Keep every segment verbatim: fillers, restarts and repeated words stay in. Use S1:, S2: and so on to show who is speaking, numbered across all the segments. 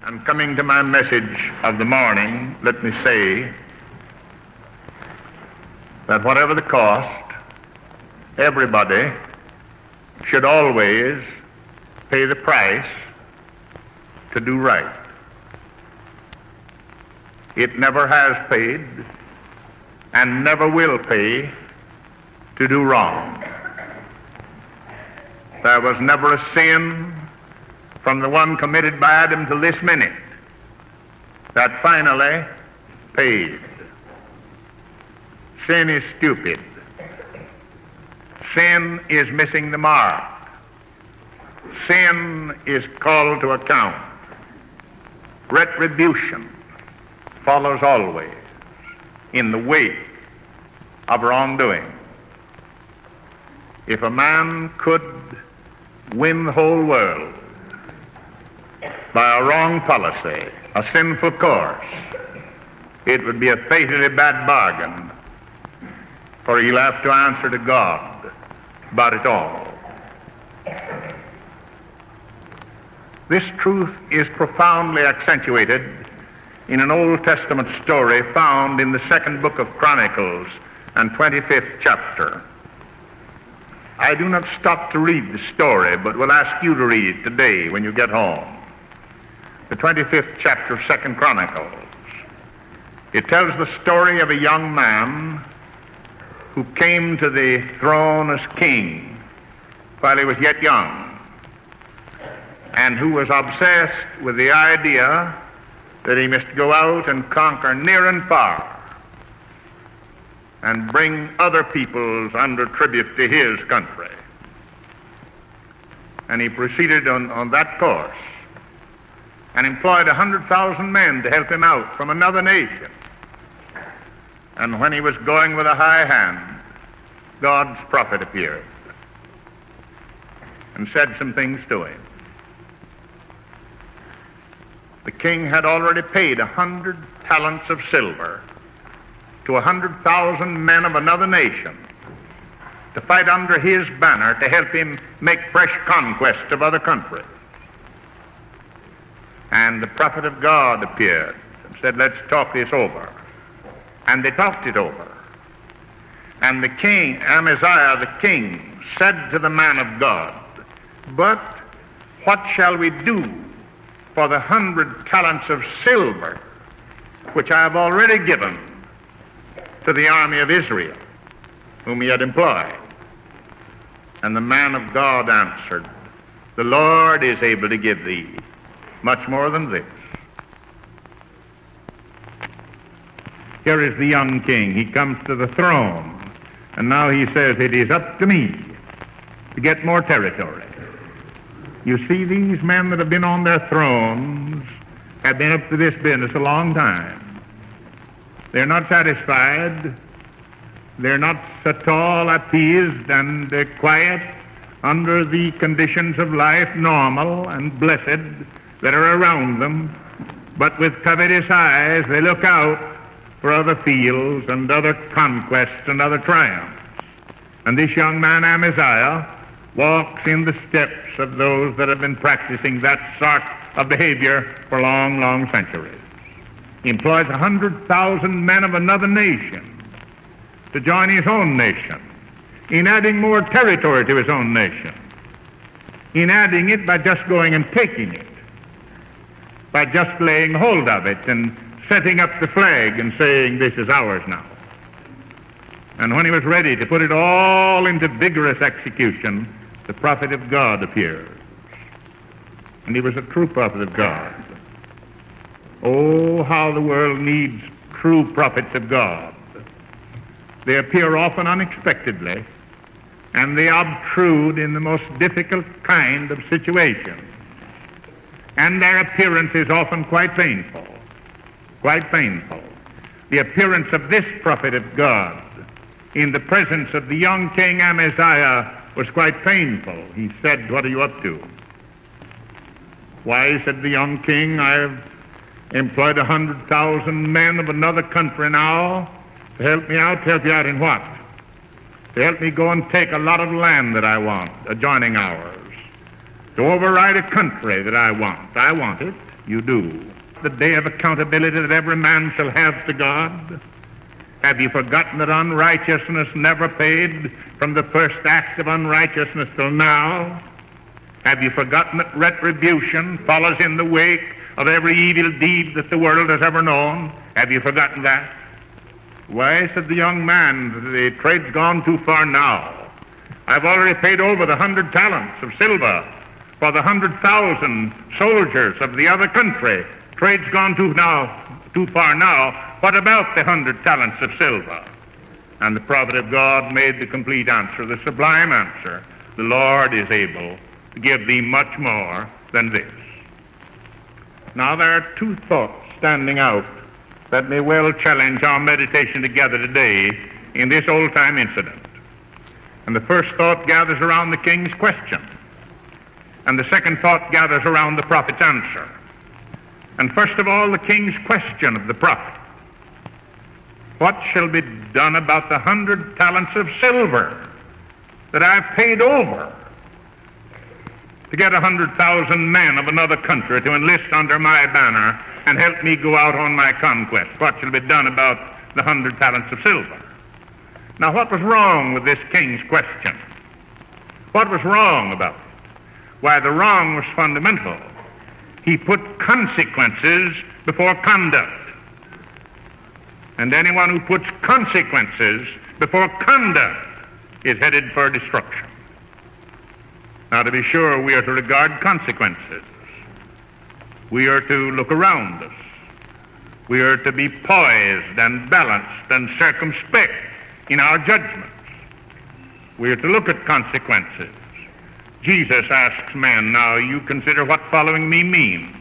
S1: And coming to my message of the morning, let me say that whatever the cost, everybody should always pay the price to do right. It never has paid and never will pay to do wrong. There was never a sin from the one committed by Adam till this minute that finally paid. Sin is stupid. Sin is missing the mark. Sin is called to account. Retribution follows always in the wake of wrongdoing. If a man could win the whole world by a wrong policy, a sinful course, it would be a fatally bad bargain, for he'll have to answer to God about it all. This truth is profoundly accentuated in an Old Testament story found in the second book of Chronicles and twenty-fifth chapter. I do not stop to read the story, but will ask you to read it today when you get home. The twenty-fifth chapter of Second Chronicles. It tells the story of a young man who came to the throne as king while he was yet young, and who was obsessed with the idea that he must go out and conquer near and far and bring other peoples under tribute to his country. And he proceeded on, on that course and employed a hundred thousand men to help him out from another nation. And when he was going with a high hand, God's prophet appeared and said some things to him. The king had already paid a hundred talents of silver to a hundred thousand men of another nation to fight under his banner to help him make fresh conquests of other countries. And the prophet of God appeared and said, let's talk this over. And they talked it over. And the king, Amaziah the king, said to the man of God, but what shall we do for the hundred talents of silver which I have already given to the army of Israel, whom he had employed? And the man of God answered, the Lord is able to give thee much more than this. Here is the young king. He comes to the throne, and now he says, it is up to me to get more territory. You see, these men that have been on their thrones have been up to this business a long time. They're not satisfied. They're not at all appeased and uh, quiet under the conditions of life, normal and blessed, that are around them. But with covetous eyes, they look out for other fields and other conquests and other triumphs. And this young man, Amaziah, walks in the steps of those that have been practicing that sort of behavior for long, long centuries. He employs a hundred thousand men of another nation to join his own nation in adding more territory to his own nation, in adding it by just going and taking it, by just laying hold of it and setting up the flag and saying, this is ours now. And when he was ready to put it all into vigorous execution, the prophet of God appears. And he was a true prophet of God. Oh, how the world needs true prophets of God. They appear often unexpectedly, and they obtrude in the most difficult kind of situations. And their appearance is often quite painful, quite painful. The appearance of this prophet of God in the presence of the young king Amaziah was quite painful. He said, what are you up to? Why, said the young king, I have employed a hundred thousand men of another country now to help me out. To help you out in what? To help me go and take a lot of land that I want, adjoining ours. To override a country that I want. I want it. You do. The day of accountability that every man shall have to God. Have you forgotten that unrighteousness never paid from the first act of unrighteousness till now? Have you forgotten that retribution follows in the wake of every evil deed that the world has ever known? Have you forgotten that? Why, said the young man, the trade's gone too far now. I've already paid over the hundred talents of silver for the hundred thousand soldiers of the other country. Trade's gone too now, too far now. What about the hundred talents of silver? And the prophet of God made the complete answer, the sublime answer. The Lord is able to give thee much more than this. Now there are two thoughts standing out that may well challenge our meditation together today in this old-time incident. And the first thought gathers around the king's question. And the second thought gathers around the prophet's answer. And first of all, the king's question of the prophet. What shall be done about the hundred talents of silver that I've paid over to get a hundred thousand men of another country to enlist under my banner and help me go out on my conquest? What shall be done about the hundred talents of silver? Now, what was wrong with this king's question? What was wrong about it? Why, the wrong was fundamental. He put consequences before conduct. And anyone who puts consequences before conduct is headed for destruction. Now, to be sure, we are to regard consequences. We are to look around us. We are to be poised and balanced and circumspect in our judgments. We are to look at consequences. Jesus asks men, now you consider what following me means.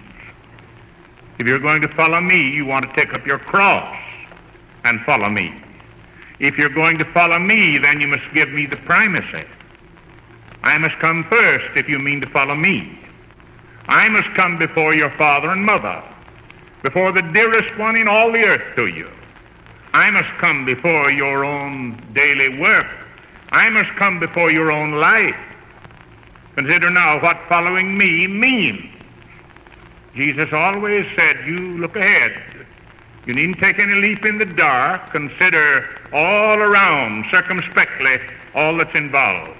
S1: If you're going to follow me, you want to take up your cross and follow me. If you're going to follow me, then you must give me the primacy. I must come first if you mean to follow me. I must come before your father and mother, before the dearest one in all the earth to you. I must come before your own daily work. I must come before your own life. Consider now what following me means. Jesus always said, you look ahead. You needn't take any leap in the dark. Consider all around, circumspectly, all that's involved.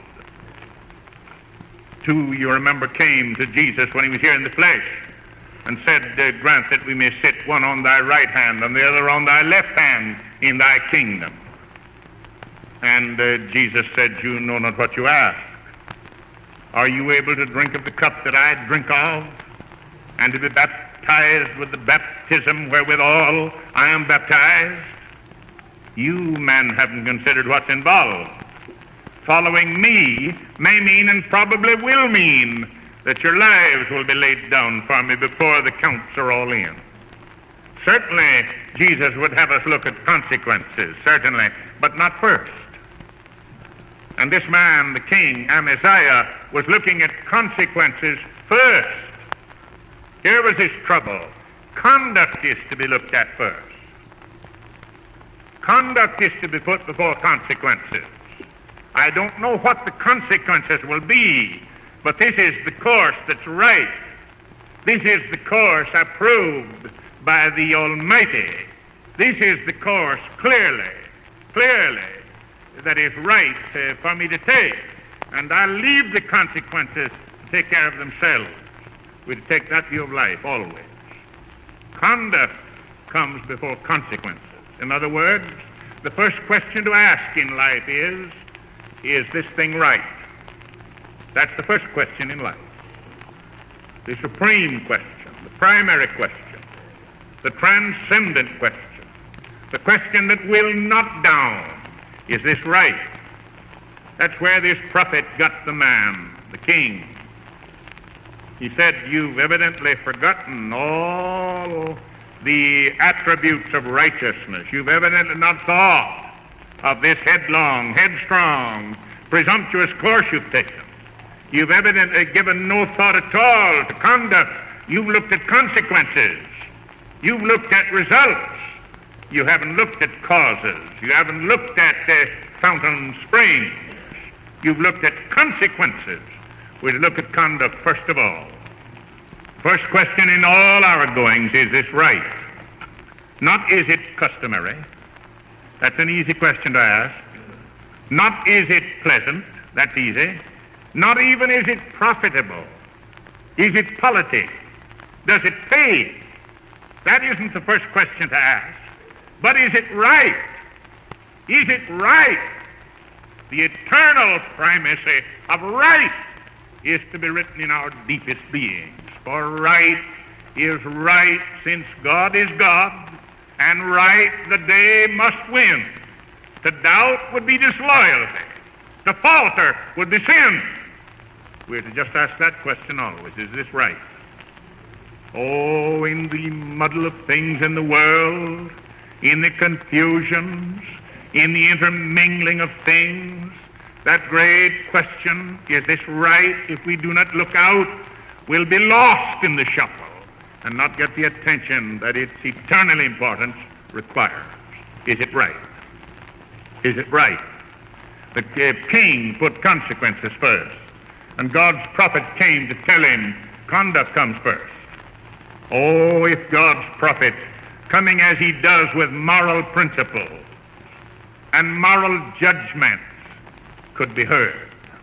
S1: Two, you remember, came to Jesus when he was here in the flesh and said, uh, grant that we may sit one on thy right hand and the other on thy left hand in thy kingdom. And uh, Jesus said, you know not what you ask. Are you able to drink of the cup that I drink of, and to be baptized with the baptism wherewithal I am baptized? You men haven't considered what's involved. Following me may mean, and probably will mean, that your lives will be laid down for me before the counts are all in. Certainly, Jesus would have us look at consequences, certainly, but not first. And this man, the king, Amaziah, was looking at consequences first. Here was his trouble. Conduct is to be looked at first. Conduct is to be put before consequences. I don't know what the consequences will be, but this is the course that's right. This is the course approved by the Almighty. This is the course clearly, clearly, that is right uh, for me to take. And I'll leave the consequences to take care of themselves. We'll take that view of life always. Conduct comes before consequences. In other words, the first question to ask in life is, is this thing right? That's the first question in life. The supreme question, the primary question, the transcendent question, the question that will not down. Is this right? That's where this prophet got the man, the king. He said, you've evidently forgotten all the attributes of righteousness. You've evidently not thought of this headlong, headstrong, presumptuous course you've taken. You've evidently given no thought at all to conduct. You've looked at consequences. You've looked at results. You haven't looked at causes. You haven't looked at the fountain springs. You've looked at consequences. We'll look at conduct first of all. First question in all our goings, is this right? Not is it customary. That's an easy question to ask. Not is it pleasant. That's easy. Not even is it profitable. Is it politic? Does it pay? That isn't the first question to ask. But is it right? Is it right? The eternal primacy of right is to be written in our deepest beings. For right is right since God is God, and right the day must win. To doubt would be disloyalty. To falter would be sin. We're to just ask that question always. Is this right? Oh, in the muddle of things in the world, in the confusions, in the intermingling of things, that great question, is this right? If we do not look out, we'll be lost in the shuffle and not get the attention that its eternal importance requires. Is it right? Is it right? The king put consequences first, and God's prophet came to tell him conduct comes first. Oh, if God's prophet, coming as he does with moral principles and moral judgments, could be heard.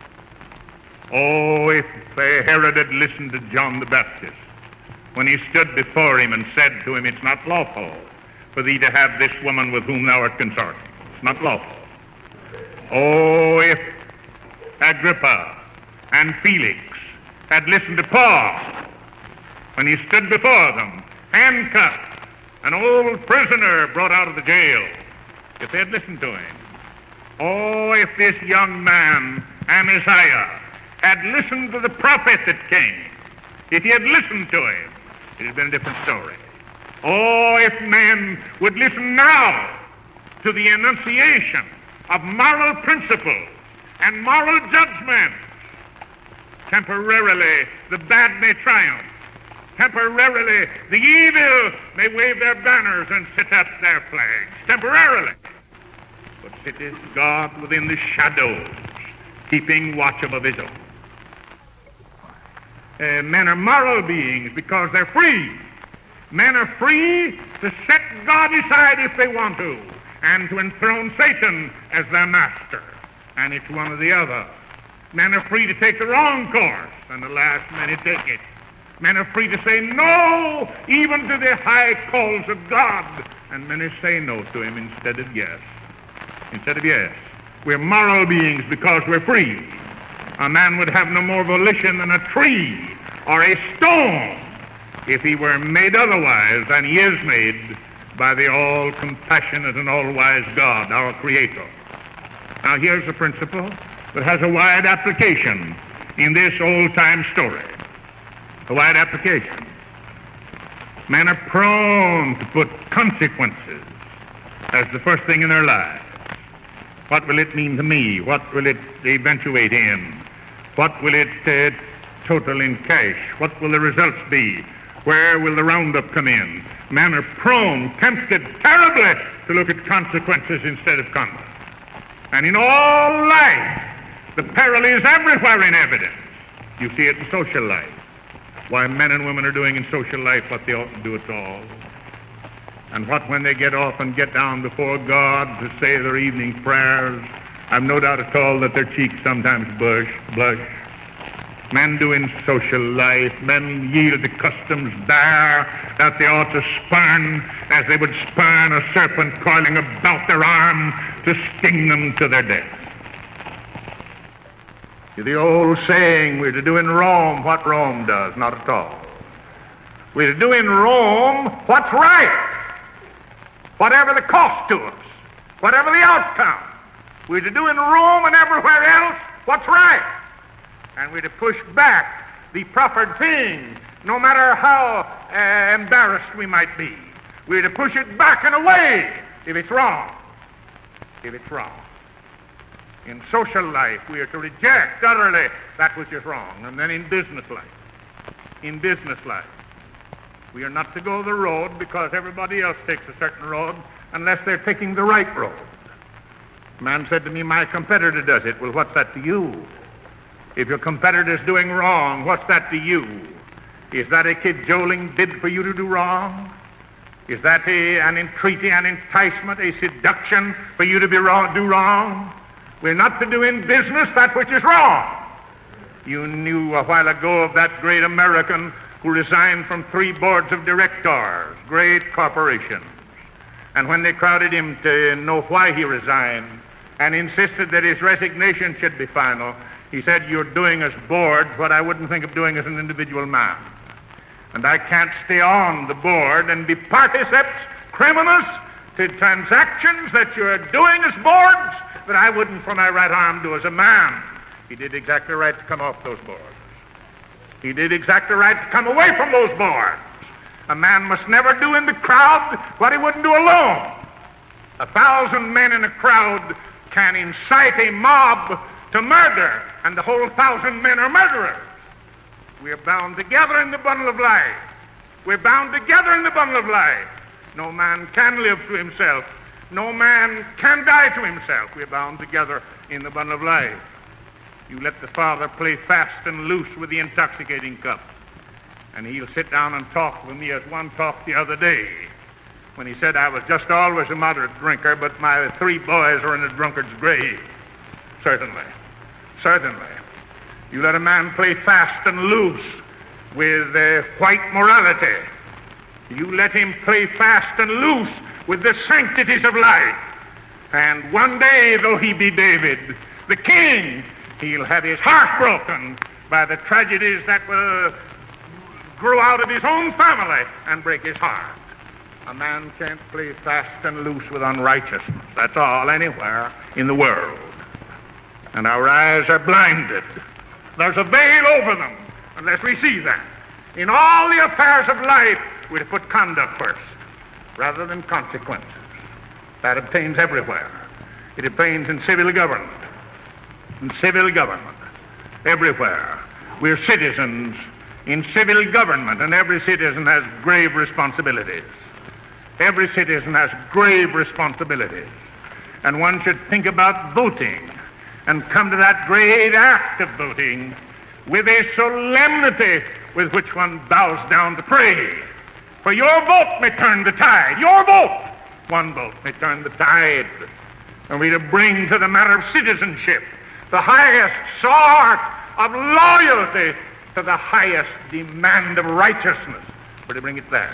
S1: Oh, if Herod had listened to John the Baptist when he stood before him and said to him, it's not lawful for thee to have this woman with whom thou art consorting. It's not lawful. Oh, if Agrippa and Felix had listened to Paul when he stood before them, handcuffed, an old prisoner brought out of the jail, if they had listened to him. Oh, if this young man, Amaziah, had listened to the prophet that came, if he had listened to him, it had been a different story. Oh, if men would listen now to the enunciation of moral principles and moral judgments, temporarily the bad may triumph. Temporarily the evil may wave their banners and set up their flags. Temporarily. But it is God within the shadows, keeping watch above his own. Uh, men are moral beings because they're free. Men are free to set God aside if they want to, and to enthrone Satan as their master. And it's one or the other. Men are free to take the wrong course, and alas, many take it. Men are free to say no even to the high calls of God, and many say no to him instead of yes. Instead of yes. We're moral beings because we're free. A man would have no more volition than a tree or a stone if he were made otherwise than he is made by the all-compassionate and all-wise God, our Creator. Now here's a principle that has a wide application in this old-time story. A wide application. Men are prone to put consequences as the first thing in their lives. What will it mean to me? What will it eventuate in? What will it uh, total in cash? What will the results be? Where will the roundup come in? Men are prone, tempted terribly to look at consequences instead of conduct. And in all life, the peril is everywhere in evidence. You see it in social life. Why men and women are doing in social life what they ought to do at all. And what when they get off and get down before God to say their evening prayers, I've no doubt at all that their cheeks sometimes blush, blush. Men do in social life, men yield to customs there that they ought to spurn as they would spurn a serpent coiling about their arm to sting them to their death. The old saying, we're to do in Rome what Rome does, not at all. We're to do in Rome what's right, whatever the cost to us, whatever the outcome. We're to do in Rome and everywhere else what's right. And we're to push back the proffered thing, no matter how uh, embarrassed we might be. We're to push it back and away if it's wrong. If it's wrong. In social life, we are to reject utterly that which is wrong. And then in business life, in business life, we are not to go the road because everybody else takes a certain road unless they're taking the right road. A man said to me, my competitor does it. Well, what's that to you? If your competitor's doing wrong, what's that to you? Is that a cajoling bid for you to do wrong? Is that a, an entreaty, an enticement, a seduction for you to be wrong, do wrong? We're not to do in business that which is wrong. You knew a while ago of that great American who resigned from three boards of directors, great corporations. And when they crowded him to know why he resigned and insisted that his resignation should be final, he said, "You're doing as boards what I wouldn't think of doing as an individual man. And I can't stay on the board and be particips, criminals, to transactions that you're doing as boards that I wouldn't for my right arm do as a man." He did exactly right to come off those boards. He did exactly right to come away from those boards. A man must never do in the crowd what he wouldn't do alone. A thousand men in a crowd can incite a mob to murder, and the whole thousand men are murderers. We are bound together in the bundle of life. We're bound together in the bundle of life. No man can live to himself. No man can die to himself. We're bound together in the bundle of life. You let the Father play fast and loose with the intoxicating cup, and he'll sit down and talk with me as one talked the other day when he said, "I was just always a moderate drinker, but my three boys are in a drunkard's grave." Certainly. Certainly. You let a man play fast and loose with uh, white morality. You let him play fast and loose with the sanctities of life. And one day, though he be David, the king, he'll have his heart broken by the tragedies that will grow out of his own family and break his heart. A man can't play fast and loose with unrighteousness. That's all, anywhere in the world. And our eyes are blinded. There's a veil over them unless we see that. In all the affairs of life, we're to put conduct first rather than consequences. That obtains everywhere. It obtains in civil government. In civil government. Everywhere. We're citizens in civil government, and every citizen has grave responsibilities. Every citizen has grave responsibilities. And one should think about voting and come to that great act of voting with a solemnity with which one bows down to pray. For your vote may turn the tide. Your vote, one vote, may turn the tide. And we're to bring to the matter of citizenship the highest sort of loyalty to the highest demand of righteousness. We're to bring it there.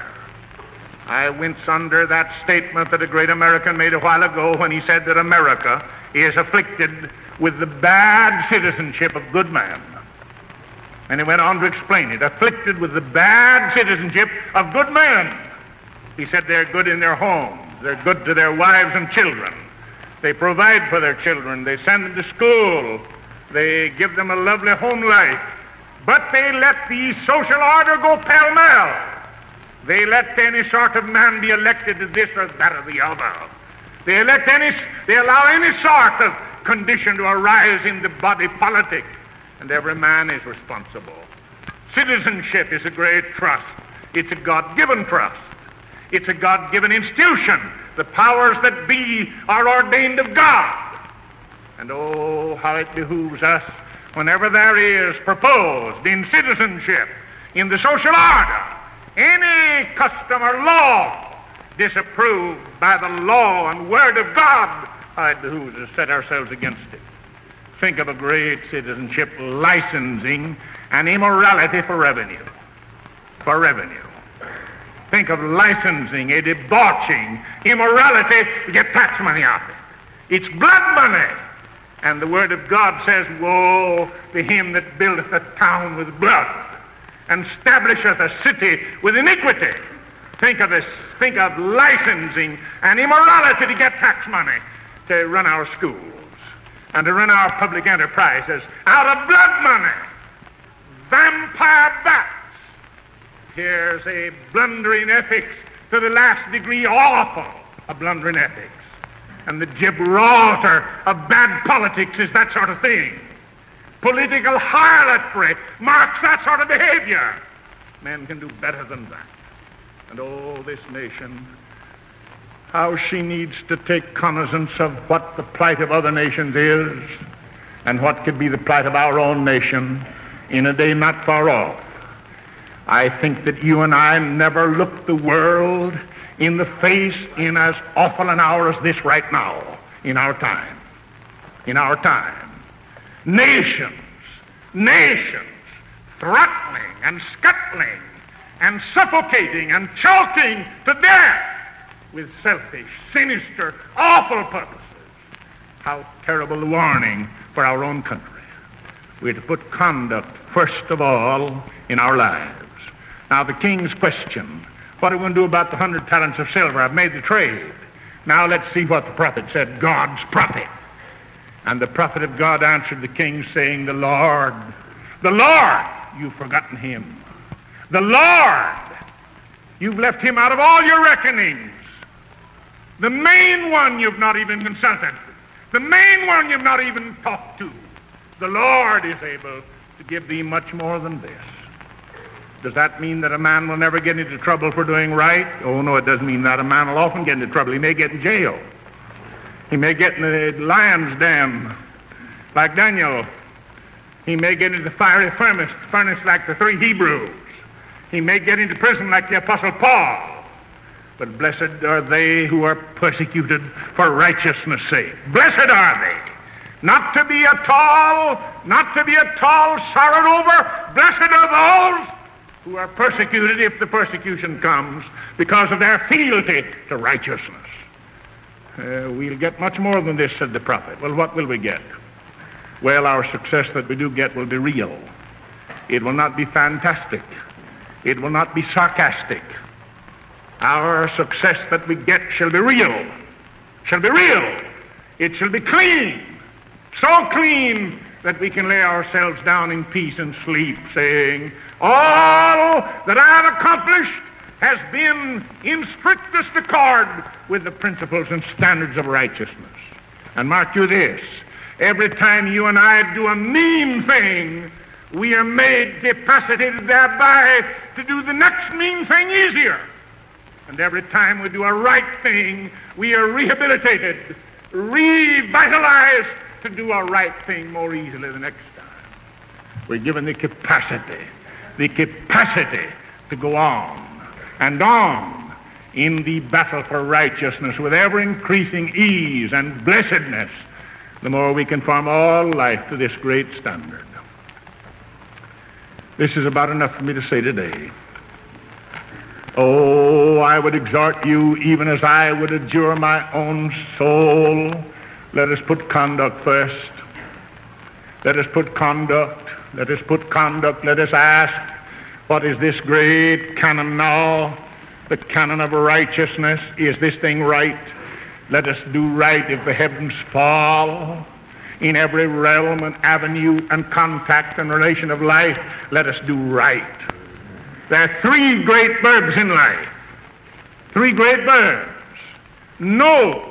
S1: I wince under that statement that a great American made a while ago when he said that America is afflicted with the bad citizenship of good men. And he went on to explain it. Afflicted with the bad citizenship of good men. He said they're good in their homes. They're good to their wives and children. They provide for their children. They send them to school. They give them a lovely home life. But they let the social order go pell-mell. They let any sort of man be elected to this or that or the other. They elect any, they allow any sort of condition to arise in the body politic, and every man is responsible. Citizenship is a great trust. It's a God-given trust. It's a God-given institution. The powers that be are ordained of God. And oh, how it behooves us whenever there is proposed in citizenship, in the social order, any custom or law disapproved by the law and word of God, how it behooves us set ourselves against it. Think of a great citizenship licensing and immorality for revenue. For revenue. Think of licensing a debauching immorality to get tax money out of it. It's blood money. And the word of God says, "Woe to him that buildeth a town with blood, and establisheth a city with iniquity." Think of this. Think of licensing and immorality to get tax money to run our schools and to run our public enterprises out of blood money. Vampire bats. Here's a blundering ethics to the last degree awful, a blundering ethics. And the Gibraltar of bad politics is that sort of thing. Political harlotry marks that sort of behavior. Men can do better than that. And oh, this nation, how she needs to take cognizance of what the plight of other nations is and what could be the plight of our own nation in a day not far off. I think that you and I never looked the world in the face in as awful an hour as this right now, in our time. In our time. Nations, nations, throttling and scuttling and suffocating and choking to death with selfish, sinister, awful purposes. How terrible the warning for our own country. We're to put conduct first of all in our lives. Now the king's question, what are we going to do about the hundred talents of silver? I've made the trade. Now let's see what the prophet said, God's prophet. And the prophet of God answered the king, saying, the Lord, the Lord, you've forgotten him. The Lord, you've left him out of all your reckonings. The main one you've not even consulted. The main one you've not even talked to. The Lord is able to give thee much more than this. Does that mean that a man will never get into trouble for doing right? Oh, no, it doesn't mean that. A man will often get into trouble. He may get in jail. He may get in the lion's den like Daniel. He may get into the fiery furnace, furnace like the three Hebrews. He may get into prison like the Apostle Paul. But blessed are they who are persecuted for righteousness' sake. Blessed are they. Not to be at all, not to be at all sorrowed over. Blessed are those who are persecuted if the persecution comes because of their fealty to righteousness. Uh, we'll get much more than this, said the prophet. Well, what will we get? Well, our success that we do get will be real. It will not be fantastic. It will not be sarcastic. Our success that we get shall be real. Shall be real. It shall be clean. So clean that we can lay ourselves down in peace and sleep, saying, all that I have accomplished has been in strictest accord with the principles and standards of righteousness. And mark you this, every time you and I do a mean thing, we are made capacitated thereby to do the next mean thing easier. And every time we do a right thing, we are rehabilitated, revitalized to do a right thing more easily the next time. We're given the capacity, the capacity to go on and on in the battle for righteousness with ever-increasing ease and blessedness, the more we conform all life to this great standard. This is about enough for me to say today. Oh, I would exhort you, even as I would adjure my own soul, let us put conduct first. Let us put conduct. Let us put conduct. Let us ask, what is this great canon now? The canon of righteousness. Is this thing right? Let us do right if the heavens fall. In every realm and avenue and contact and relation of life, let us do right. There are three great verbs in life. Three great verbs. Know,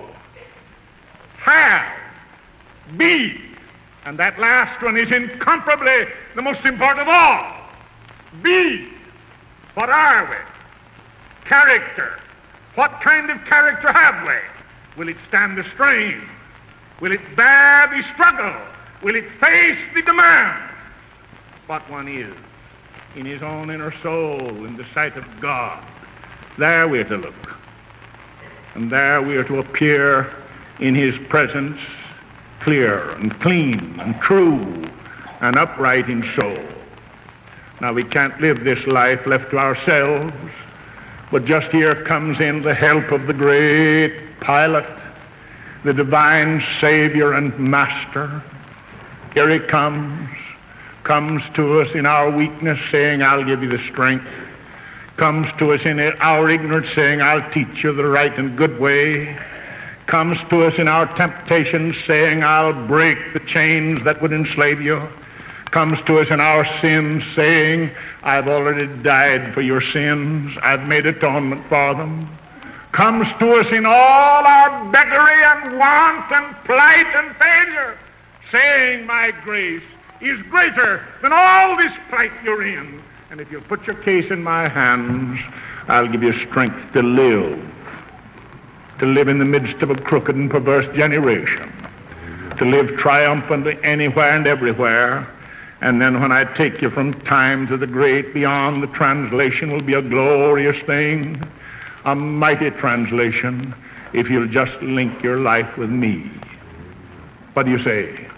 S1: have, be. And that last one is incomparably the most important of all. Be. What are we? Character. What kind of character have we? Will it stand the strain? Will it bear the struggle? Will it face the demand? What one is in his own inner soul, in the sight of God, there we are to look. And there we are to appear in his presence, clear and clean and true and upright in soul. Now we can't live this life left to ourselves, but just here comes in the help of the great Pilot, the divine Savior and Master. Here he comes, comes to us in our weakness, saying, I'll give you the strength. Comes to us in our ignorance, saying, I'll teach you the right and good way. Comes to us in our temptations, saying, I'll break the chains that would enslave you. Comes to us in our sins, saying, I've already died for your sins. I've made atonement for them. Comes to us in all our beggary and want and plight and failure, saying, my grace is greater than all this plight you're in. And if you'll put your case in my hands, I'll give you strength to live. To live in the midst of a crooked and perverse generation. To live triumphantly anywhere and everywhere. And then when I take you from time to the great beyond, the translation will be a glorious thing, a mighty translation, if you'll just link your life with me. What do you say?